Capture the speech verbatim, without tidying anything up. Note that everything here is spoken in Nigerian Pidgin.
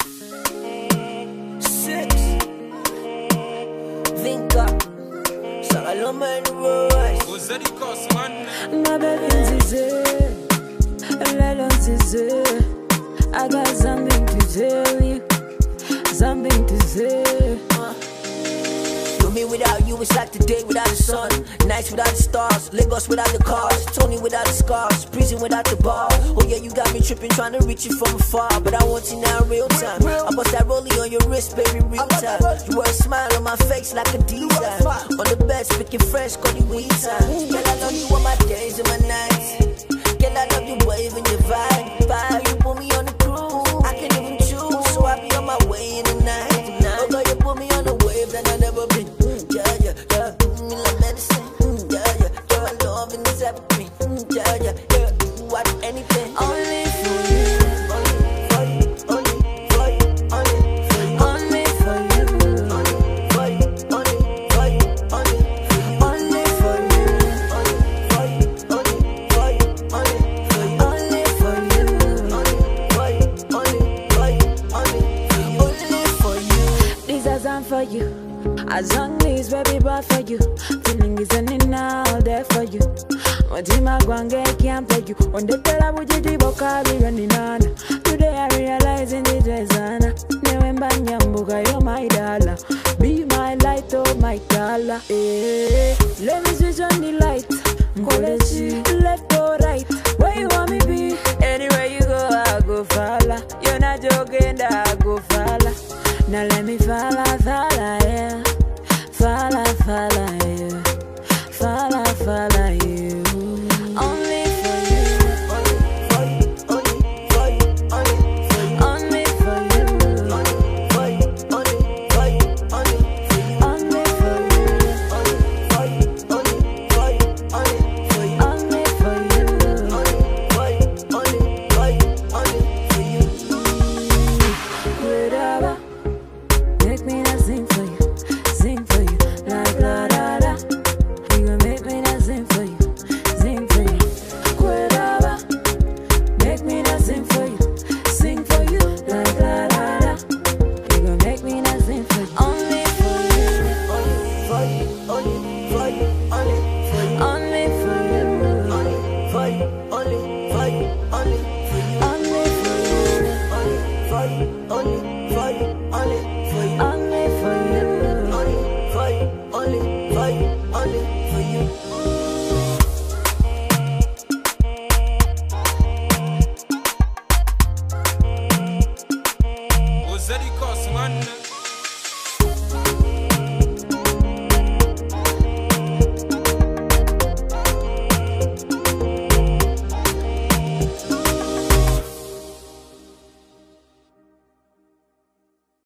Six Vinca Sagaloma and Royce I got something to tell you, something to say. uh. Me without you, it's like the day without the sun. Nights without the stars, Lagos without the cars, Tony without the scars, prison without the bars. Oh yeah, you got me tripping, trying to reach you from afar, but I want you now in real time. I bust that rollie on your wrist, baby, real time. You wear a smile on my face like a design. On the bed, speaking fresh, call you weed time. Girl, I love you on my days and my nights. Girl, I love you waving your vibe. Vibe, you put me on the cruise, I can't even choose, so I be on my way in the night. Oh girl, you put me on the wave that I never been. Yeah, yeah, yeah, me like medicine. Yeah, yeah, yeah, my loving is everything. Yeah, yeah, yeah, do I do anything? Only for you, only for you, only for you, only for you, only for you, only for you, only for you, only for you, only for you, only for you, only for you, only for you, only for you, only for you, only for you, only for you, only for you. These are done for you. As long as baby brought for you, feeling is in all there for you. What in my guange can't play you. On the tell would you do vocabulary running on. Today I realize in the desana. Never nyambuka you're my dollar. Be my light, oh my dollar. Eh, let me switch on the light. Call it she left or right. Where you want me be? Anywhere you go, I go follow. You're not joking, I go follow. Now let me follow, follow, yeah. Follow, follow you, follow, follow you. Only for you, only for you, only for you, only for you, only for you, only for you, only for you, only for you, only for you, only for you, only for you, only for you, only for you, only for you, only for you, only for you. Whatever, make me not sing for you, sing for you. Like la da da, you gon' make me not sing for you, sing for you. Whatever, make me not sing for you, sing for you. Like la da da, you gon' make me not sing for you. Only for you, Only for you, only for you, only for you, only for you, only for you, only for you, only for you, only for you, only for you, only for you, only for you, only for you. only for you, only for you, only for you. Ozeri Kosman.